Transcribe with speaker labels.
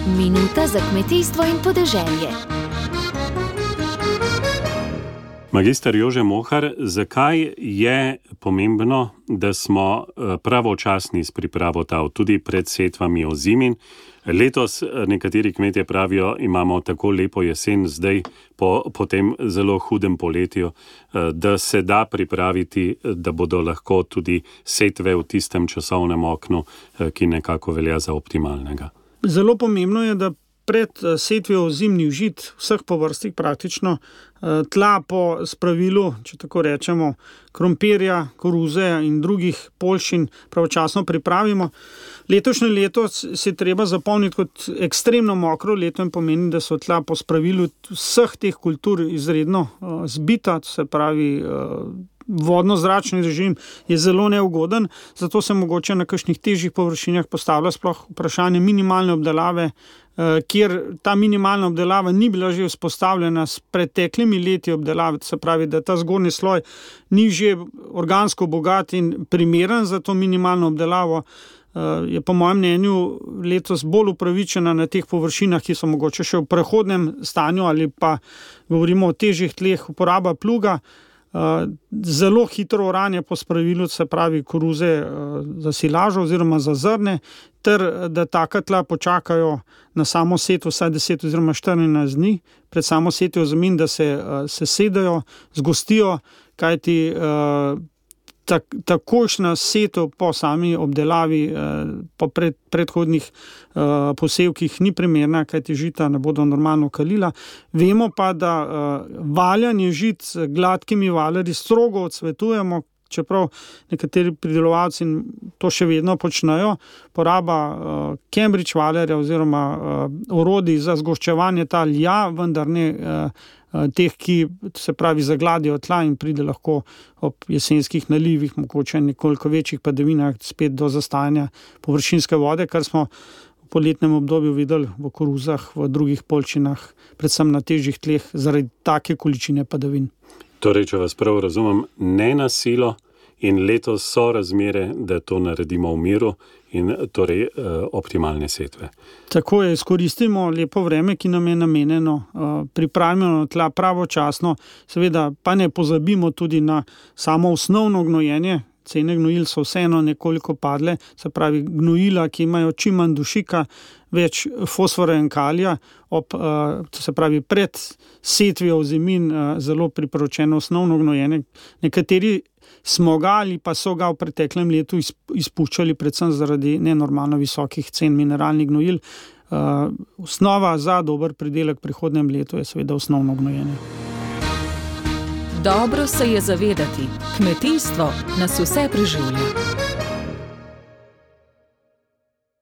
Speaker 1: Minuta za kmetijstvo in podeželje.
Speaker 2: Magister Jože Mohar, zakaj je pomembno, da smo pravočasni s pripravo tav, tudi pred setvami ozimin? Letos nekateri kmetje pravijo, imamo tako lepo jesen zdaj po tem zelo hudem poletju, da se da pripraviti, da bodo lahko tudi setve v tistem časovnem oknu, ki nekako velja za optimalnega.
Speaker 3: Zelo pomembno je, da pred setvijo ozimnih žit vseh po vrstih praktično tla po spravilu, če tako rečemo, krompirja, koruze in drugih poljšin pravočasno pripravimo. Letošnje leto se je treba zapomniti kot ekstremno mokro leto in pomeni, da so tla po spravilu vseh teh kultur izredno zbita, se pravi vodno-zračni režim je zelo neugoden, zato se mogoče na kakšnih težjih površinah postavlja sploh vprašanje minimalne obdelave, kjer ta minimalna obdelava ni bila že vzpostavljena s preteklimi leti obdelave, se pravi, da ta zgornji sloj ni že organsko bogat in primeren za to minimalno obdelavo, je po mojem mnenju letos bolj upravičena na teh površinah, ki so mogoče še v prehodnem stanju ali pa govorimo o težjih tleh, uporaba pluga, zelo hitro oranje po spravilu, se pravi koruze za silažo oziroma za zrne, ter da taka tla počakajo na samo setvo vsaj 10 oziroma 14 dni pred samo setjo ozimin, da se sedajo, zgostijo, kajti takošna setev po sami obdelavi po predhodnih posevkih ni primerna, kajti žita ne bodo normalno kalila. Vemo pa, da valjanje žit z gladkimi valerji strogo odsvetujemo, čeprav nekateri pridelovalci to še vedno počnejo. Poraba Cambridge valerja oziroma orodij za zgoščevanje tal, vendar ne teh, ki se pravi zagladijo tla in pride lahko ob jesenskih nalivih, mogoče nekoliko večjih padavinah spet do zastajanja površinske vode, kar smo v poletnem obdobju videli v koruzah, v drugih poljšinah, predvsem na težjih tleh zaradi take količine padavin.
Speaker 2: Torej, če vas prav razumem, ne na silo in letos so razmere, da to naredimo v miru in torej optimalne setve.
Speaker 3: Tako je, izkoristimo lepo vreme, ki nam je namenjeno, pripravimo tla pravočasno, seveda pa ne pozabimo tudi na samo osnovno gnojenje. Cene gnojil so vseeno nekoliko padle, se pravi gnojila, ki imajo čim manj dušika, več fosfora in kalija, se pravi pred setvijo ozimin zelo priporočeno osnovno gnojenje. Nekateri smo ga ali pa so ga v preteklem letu izpuščali predvsem zaradi nenormalno visokih cen mineralnih gnojil. Osnova za dober pridelek v prihodnjem letu je seveda osnovno gnojenje.
Speaker 4: Dobro se je zavedati, kmetijstvo nas vse preživlja.